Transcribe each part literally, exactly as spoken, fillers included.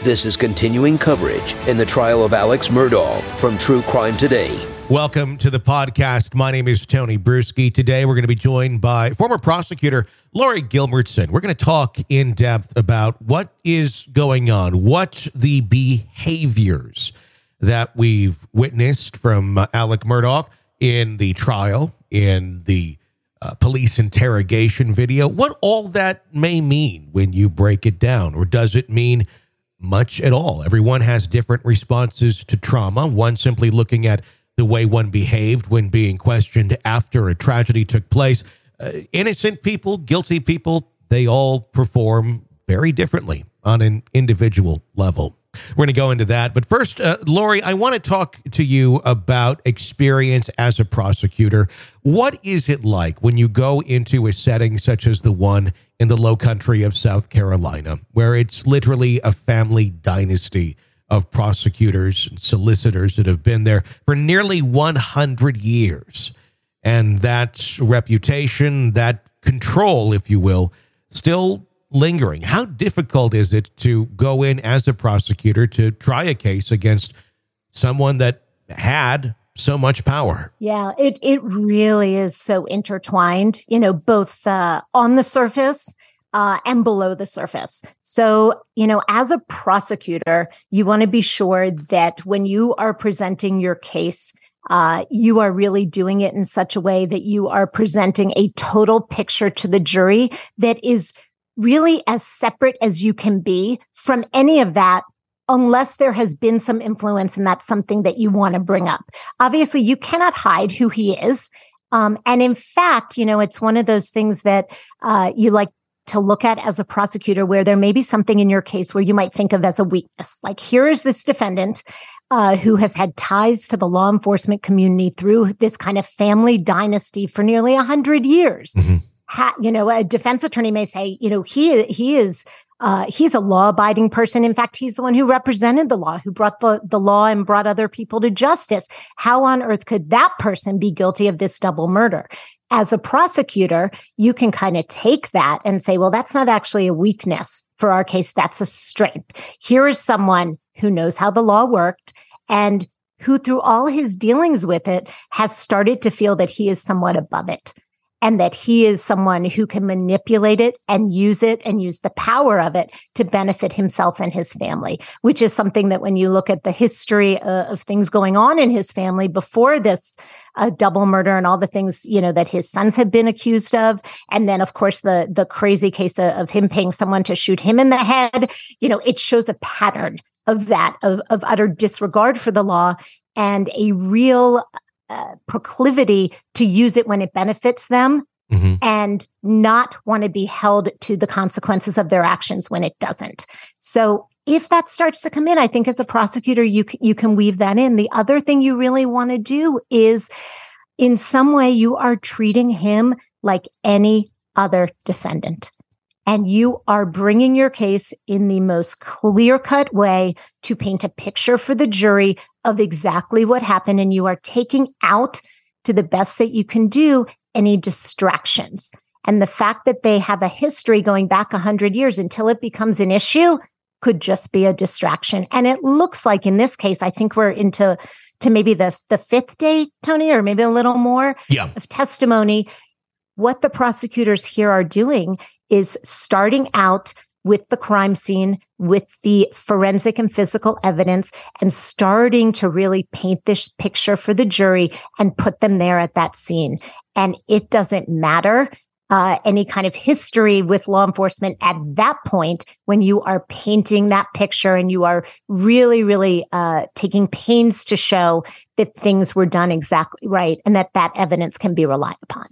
This is continuing coverage in the trial of Alex Murdaugh from True Crime Today. Welcome to the podcast. My name is Tony Bruschi. Today, we're going to be joined by former prosecutor Laurie Gilbertson. We're going to talk in depth about what is going on, what the behaviors that we've witnessed from uh, Alex Murdaugh in the trial, in the uh, police interrogation video, what all that may mean when you break it down, or does it mean much at all? Everyone has different responses to trauma. One simply looking at the way one behaved when being questioned after a tragedy took place. Uh, innocent people, guilty people, they all perform very differently on an individual level. We're going to go into that. But first, uh, Laurie, I want to talk to you about experience as a prosecutor. What is it like when you go into a setting such as the one in the low country of South Carolina, where it's literally a family dynasty of prosecutors and solicitors that have been there for nearly one hundred years. And that reputation, that control, if you will, still lingering. How difficult is it to go in as a prosecutor to try a case against someone that had so much power? Yeah, it, it really is so intertwined, you know, both uh, on the surface Uh, and below the surface. So, you know, as a prosecutor, you want to be sure that when you are presenting your case, uh, you are really doing it in such a way that you are presenting a total picture to the jury that is really as separate as you can be from any of that, unless there has been some influence and that's something that you want to bring up. Obviously, you cannot hide who he is. Um, and in fact, you know, it's one of those things that uh, you like to look at as a prosecutor, where there may be something in your case where you might think of as a weakness. Like, here is this defendant uh, who has had ties to the law enforcement community through this kind of family dynasty for nearly a hundred years. Mm-hmm. Ha, you know, a defense attorney may say, you know, he he is uh, he's a law-abiding person. In fact, he's the one who represented the law, who brought the, the law and brought other people to justice. How on earth could that person be guilty of this double murder? As a prosecutor, you can kind of take that and say, well, that's not actually a weakness for our case. That's a strength. Here is someone who knows how the law worked and who, through all his dealings with it, has started to feel that he is somewhat above it, and that he is someone who can manipulate it and use it and use the power of it to benefit himself and his family, which is something that when you look at the history uh, of things going on in his family before this uh, double murder and all the things, you know, that his sons have been accused of. And then, of course, the, the crazy case of, of him paying someone to shoot him in the head, you know, it shows a pattern of that, of, of utter disregard for the law and a real Uh, proclivity to use it when it benefits them, mm-hmm. and not want to be held to the consequences of their actions when it doesn't. So if that starts to come in, I think as a prosecutor, you, c- you can weave that in. The other thing you really want to do is, in some way, you are treating him like any other defendant. And you are bringing your case in the most clear-cut way to paint a picture for the jury of exactly what happened. And you are taking out, to the best that you can do, any distractions. And the fact that they have a history going back one hundred years until it becomes an issue could just be a distraction. And it looks like in this case, I think we're into to maybe the, the fifth day, Tony, or maybe a little more yeah. of testimony. What the prosecutors here are doing is starting out with the crime scene, with the forensic and physical evidence, and starting to really paint this picture for the jury and put them there at that scene. And it doesn't matter uh, any kind of history with law enforcement at that point, when you are painting that picture and you are really, really uh, taking pains to show that things were done exactly right and that that evidence can be relied upon.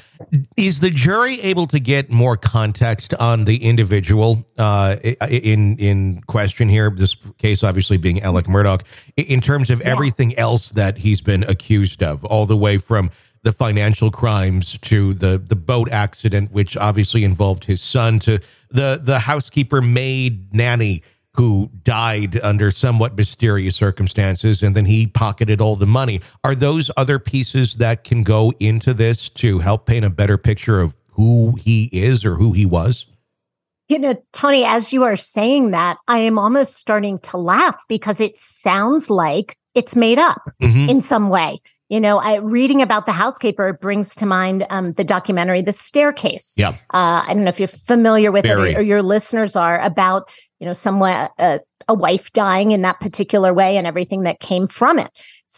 Is the jury able to get more context on the individual uh, in in question here? This case obviously being Alex Murdaugh, in terms of everything yeah. else that he's been accused of, all the way from the financial crimes to the the boat accident, which obviously involved his son, to the the housekeeper maid nanny who died under somewhat mysterious circumstances, and then he pocketed all the money. Are those other pieces that can go into this to help paint a better picture of who he is or who he was? You know, Tony, as you are saying that, I am almost starting to laugh because it sounds like it's made up mm-hmm. in some way. You know, I reading about the housekeeper, it brings to mind um, the documentary, The Staircase. Yeah. Uh, I don't know if you're familiar with Very. it or your listeners are, about, you know, someone, uh, a wife dying in that particular way and everything that came from it.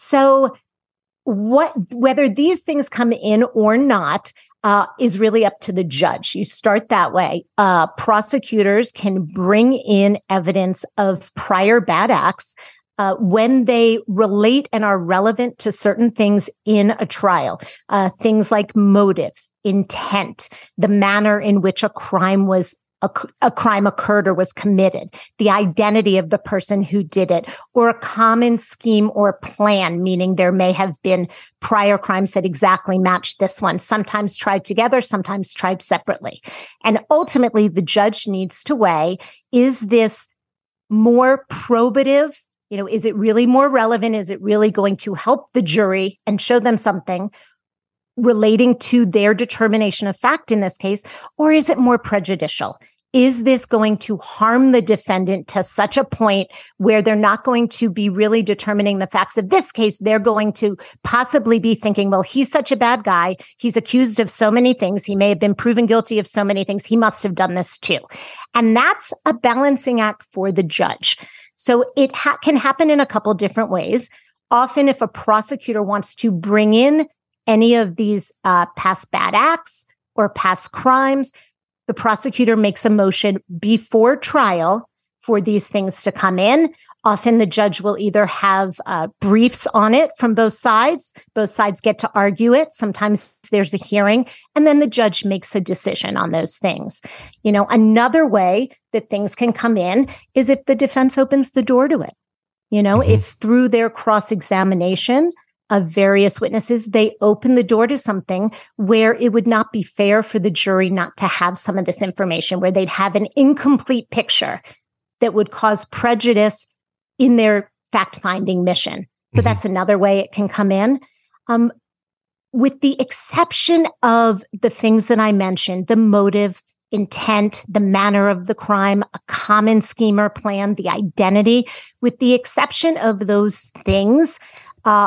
So what, whether these things come in or not, uh, is really up to the judge. You start that way. Uh, prosecutors can bring in evidence of prior bad acts Uh, when they relate and are relevant to certain things in a trial, uh, things like motive, intent, the manner in which a crime was a, a crime occurred or was committed, the identity of the person who did it, or a common scheme or plan, meaning there may have been prior crimes that exactly match this one, sometimes tried together, sometimes tried separately. And ultimately, the judge needs to weigh, is this more probative? You know, is it really more relevant? Is it really going to help the jury and show them something relating to their determination of fact in this case? Or is it more prejudicial? Is this going to harm the defendant to such a point where they're not going to be really determining the facts of this case? They're going to possibly be thinking, well, he's such a bad guy. He's accused of so many things. He may have been proven guilty of so many things. He must have done this too. And that's a balancing act for the judge. So it ha- can happen in a couple different ways. Often, if a prosecutor wants to bring in any of these uh, past bad acts or past crimes, the prosecutor makes a motion before trial for these things to come in. Often the judge will either have uh, briefs on it from both sides. Both sides get to argue it. Sometimes there's a hearing, and then the judge makes a decision on those things. You know, another way that things can come in is if the defense opens the door to it. You know, mm-hmm. if through their cross-examination of various witnesses, they open the door to something where it would not be fair for the jury not to have some of this information, where they'd have an incomplete picture that would cause prejudice in their fact-finding mission. So mm-hmm. that's another way it can come in. Um, with the exception of the things that I mentioned, the motive, intent, the manner of the crime, a common scheme or plan, the identity, with the exception of those things, uh,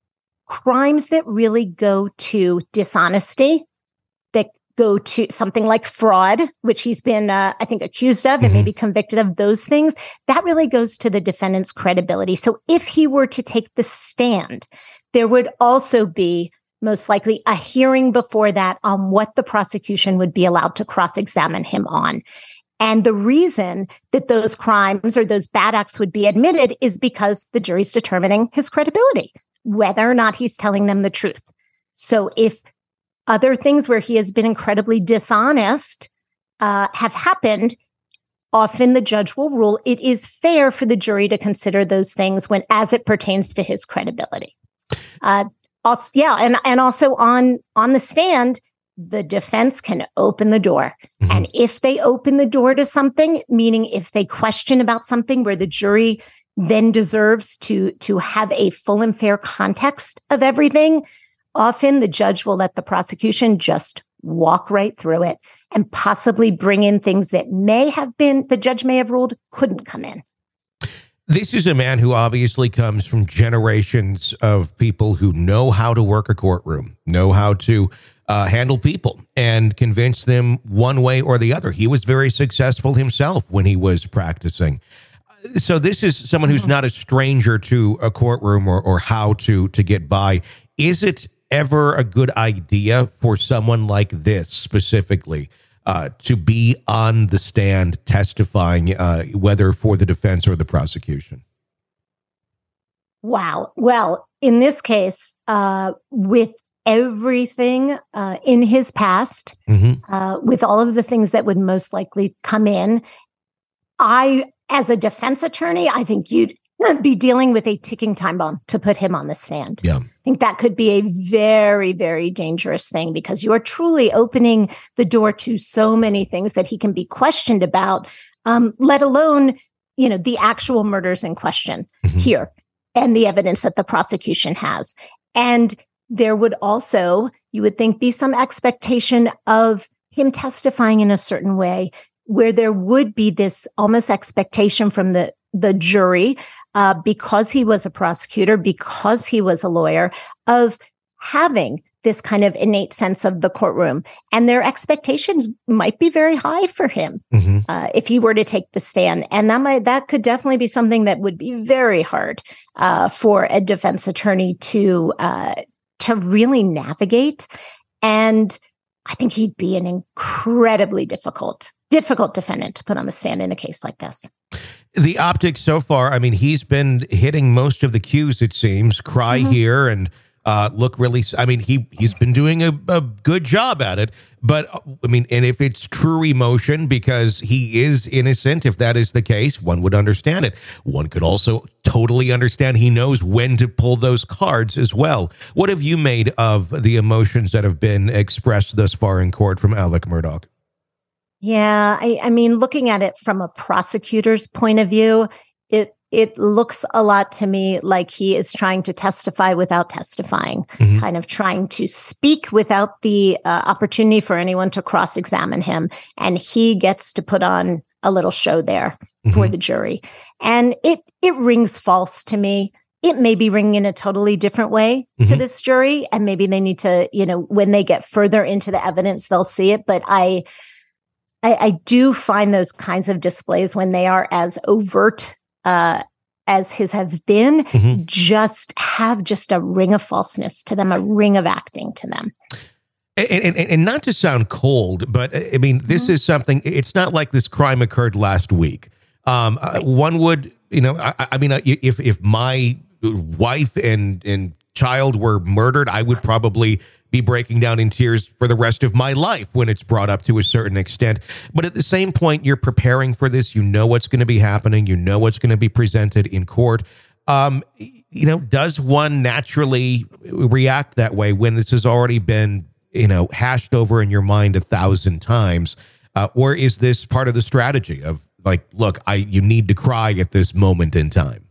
crimes that really go to dishonesty, that go to something like fraud, which he's been, uh, I think, accused of and mm-hmm. maybe convicted of those things, that really goes to the defendant's credibility. So if he were to take the stand, there would also be most likely a hearing before that on what the prosecution would be allowed to cross-examine him on. And the reason that those crimes or those bad acts would be admitted is because the jury's determining his credibility, whether or not he's telling them the truth. So if other things where he has been incredibly dishonest uh, have happened, often the judge will rule it is fair for the jury to consider those things when, as it pertains to his credibility. Uh, also, yeah, and and also on on the stand, the defense can open the door, mm-hmm. and if they open the door to something, meaning if they question about something where the jury then deserves to to have a full and fair context of everything, often the judge will let the prosecution just walk right through it and possibly bring in things that may have been, the judge may have ruled couldn't come in. This is a man who obviously comes from generations of people who know how to work a courtroom, know how to uh, handle people and convince them one way or the other. He was very successful himself when he was practicing. So this is someone who's not a stranger to a courtroom or, or how to, to get by. Is it ever a good idea for someone like this specifically uh, to be on the stand testifying, uh, whether for the defense or the prosecution? Wow. Well, in this case, uh, with everything uh, in his past, mm-hmm. uh, with all of the things that would most likely come in, I, as a defense attorney, I think you'd be dealing with a ticking time bomb to put him on the stand. Yeah. I think that could be a very, very dangerous thing because you are truly opening the door to so many things that he can be questioned about, um, let alone, you know, the actual murders in question mm-hmm. here and the evidence that the prosecution has. And there would also, you would think, be some expectation of him testifying in a certain way where there would be this almost expectation from the, the jury, uh, because he was a prosecutor, because he was a lawyer, of having this kind of innate sense of the courtroom. And their expectations might be very high for him mm-hmm. uh, if he were to take the stand. And that might, that could definitely be something that would be very hard uh, for a defense attorney to, uh, to really navigate. And I think he'd be an incredibly difficult, difficult defendant to put on the stand in a case like this. The optics so far, I mean, he's been hitting most of the cues, it seems. Cry mm-hmm. here and Uh, look really, I mean, he, he's been doing a, a good job at it, but I mean, and if it's true emotion because he is innocent, if that is the case, one would understand it. One could also totally understand he knows when to pull those cards as well. What have you made of the emotions that have been expressed thus far in court from Alec Murdaugh? Yeah, I, I mean, looking at it from a prosecutor's point of view, it It looks a lot to me like he is trying to testify without testifying, mm-hmm. kind of trying to speak without the uh, opportunity for anyone to cross-examine him. And he gets to put on a little show there mm-hmm. for the jury. And it it rings false to me. It may be ringing in a totally different way mm-hmm. to this jury. And maybe they need to, you know, when they get further into the evidence, they'll see it. But I, I, I do find those kinds of displays when they are as overt uh, as his have been, mm-hmm. just have just a ring of falseness to them, a ring of acting to them. And, and, and not to sound cold, but I mean, this mm-hmm. is something, it's not like this crime occurred last week. Um, right. One would, you know, I, I mean, if, if my wife and, and child were murdered, I would probably be breaking down in tears for the rest of my life when it's brought up to a certain extent. But at the same point, you're preparing for this. You know what's going to be happening. You know what's going to be presented in court. Um, you know, does one naturally react that way when this has already been, you know, hashed over in your mind a thousand times? Uh, or is this part of the strategy of like, look, I you need to cry at this moment in time?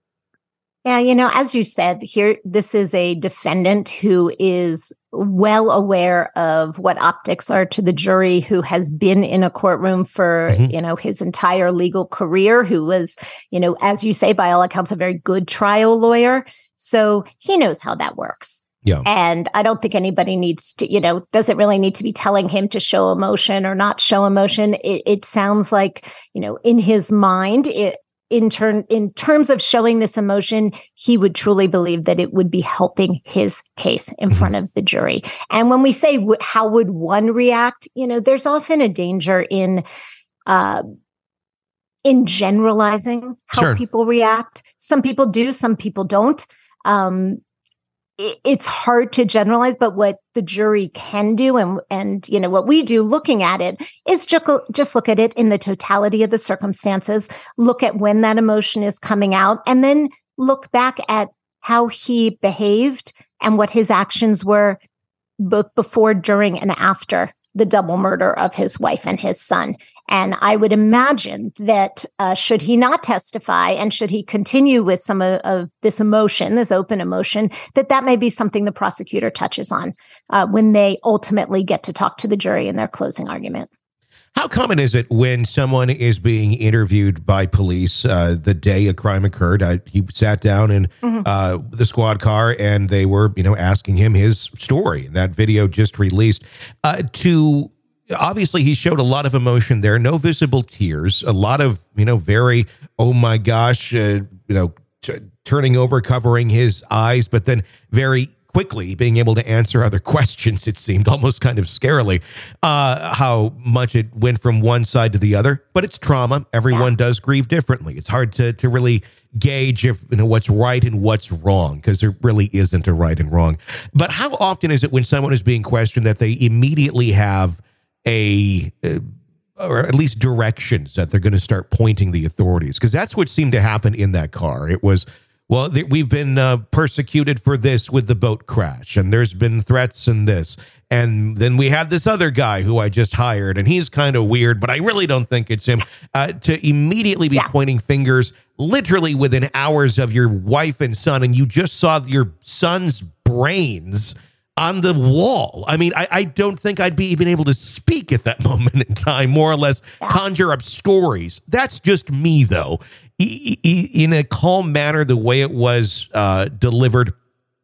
Yeah, you know, as you said, here, this is a defendant who is well aware of what optics are to the jury, who has been in a courtroom for, mm-hmm. you know, his entire legal career, who was, you know, as you say, by all accounts, a very good trial lawyer. So he knows how that works. Yeah. And I don't think anybody needs to, you know, doesn't really need to be telling him to show emotion or not show emotion. It, it sounds like, you know, in his mind, it, In turn, in terms of showing this emotion, he would truly believe that it would be helping his case in mm-hmm. front of the jury. And when we say w- how would one react, you know, there's often a danger in uh, in generalizing how sure. people react. Some people do, some people don't. Um, it, it's hard to generalize, but what the jury can do, and and you know what we do, looking at it, is just just look at it in the totality of the circumstances. Look at when that emotion is coming out, and then look back at how he behaved and what his actions were, both before, during, and after the double murder of his wife and his son. And I would imagine that uh, should he not testify and should he continue with some of, of this emotion, this open emotion, that that may be something the prosecutor touches on uh, when they ultimately get to talk to the jury in their closing argument. How common is it when someone is being interviewed by police uh, the day a crime occurred? Uh, he sat down in mm-hmm. uh, the squad car and they were, you know, asking him his story. That video just released. Uh, to obviously, he showed a lot of emotion there. No visible tears. A lot of, you know, very oh my gosh, uh, you know, t- turning over, covering his eyes, but then very quickly being able to answer other questions. It seemed almost kind of scarily uh, how much it went from one side to the other, but it's trauma. Everyone yeah. does grieve differently. It's hard to to really gauge if you know what's right and what's wrong, because there really isn't a right and wrong. But how often is it when someone is being questioned that they immediately have a, uh, or at least directions that they're going to start pointing the authorities? Because that's what seemed to happen in that car. It was, well, th- we've been uh, persecuted for this with the boat crash, and there's been threats and this. And then we had this other guy who I just hired, and he's kind of weird, but I really don't think it's him. Uh, to immediately be yeah. pointing fingers literally within hours of your wife and son, and you just saw your son's brains on the wall. I mean, I, I don't think I'd be even able to speak at that moment in time, more or less Yeah. conjure up stories. That's just me, though. E- e- in a calm manner, the way it was uh, delivered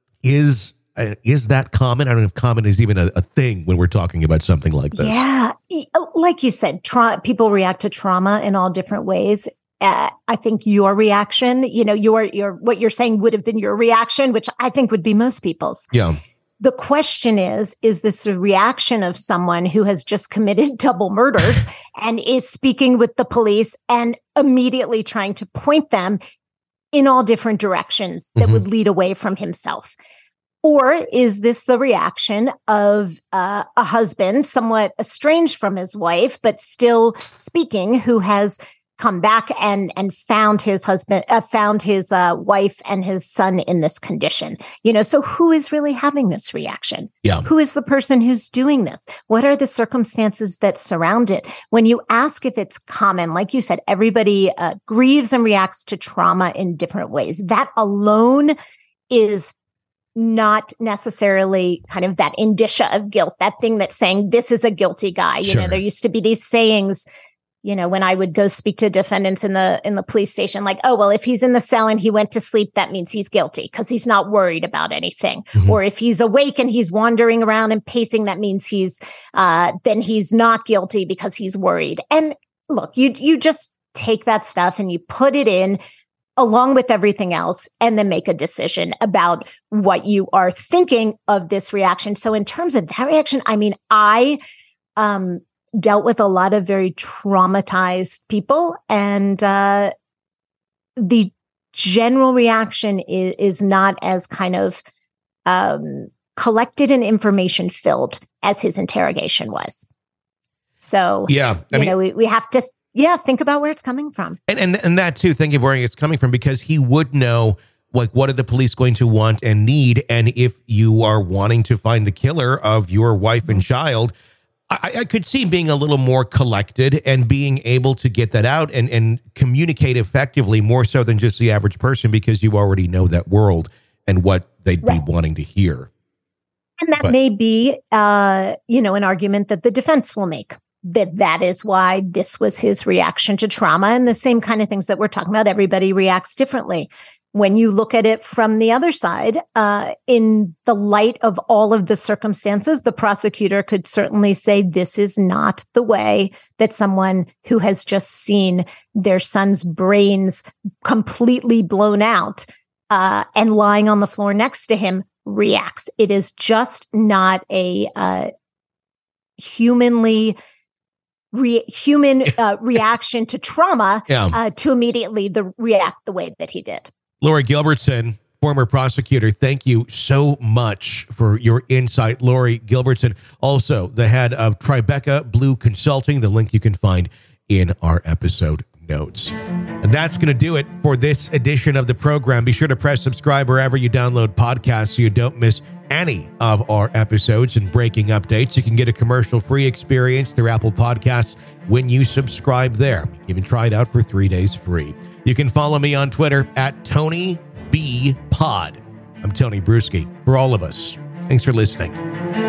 is uh, is that common? I don't know if common is even a, a thing when we're talking about something like this. Yeah. E- Like you said, tra- people react to trauma in all different ways. Uh, I think your reaction, you know, your your what you're saying would have been your reaction, which I think would be most people's. Yeah. The question is, is this a reaction of someone who has just committed double murders and is speaking with the police and immediately trying to point them in all different directions that Mhm. would lead away from himself? Or is this the reaction of uh, a husband, somewhat estranged from his wife, but still speaking, who has come back and and found his husband, uh, found his uh, wife and his son in this condition? You know, so who is really having this reaction? Yeah. Who is the person who's doing this? What are the circumstances that surround it? When you ask if it's common, like you said, everybody uh, grieves and reacts to trauma in different ways. That alone is not necessarily kind of that indicia of guilt, that thing that's saying this is a guilty guy. You Sure. know, there used to be these sayings, you know, when I would go speak to defendants in the in the police station, like, oh, well, if he's in the cell and he went to sleep, that means he's guilty because he's not worried about anything. Mhm. Or if he's awake and he's wandering around and pacing, that means he's uh, then he's not guilty because he's worried. And look, you you just take that stuff and you put it in along with everything else, and then make a decision about what you are thinking of this reaction. So in terms of that reaction, I mean, I um, dealt with a lot of very traumatized people, and uh, the general reaction is, is not as kind of um, collected and information filled as his interrogation was. So, Yeah. I you mean, know, we, we have to, yeah, think about where it's coming from. And, and and that too, think of where it's coming from, because he would know, like, what are the police going to want and need? And if you are wanting to find the killer of your wife and child, I, I could see being a little more collected and being able to get that out and, and communicate effectively, more so than just the average person, because you already know that world and what they'd Right. be wanting to hear. And that But- may be, uh, you know, an argument that the defense will make, that that is why this was his reaction to trauma, and the same kind of things that we're talking about. Everybody reacts differently. When you look at it from the other side, uh, in the light of all of the circumstances, the prosecutor could certainly say this is not the way that someone who has just seen their son's brains completely blown out uh, and lying on the floor next to him reacts. It is just not a uh, humanly re- human uh, reaction to trauma Yeah. uh, to immediately the react the way that he did. Lori Gilbertson, former prosecutor, thank you so much for your insight. Lori Gilbertson, also the head of Tribeca Blue Consulting, the link you can find in our episode notes. And that's going to do it for this edition of the program. Be sure to press subscribe wherever you download podcasts so you don't miss any of our episodes and breaking updates. You can get a commercial-free experience through Apple Podcasts when you subscribe there. Even try it out for three days free. You can follow me on Twitter at Tony B Pod. I'm Tony Bruschi. For all of us, thanks for listening.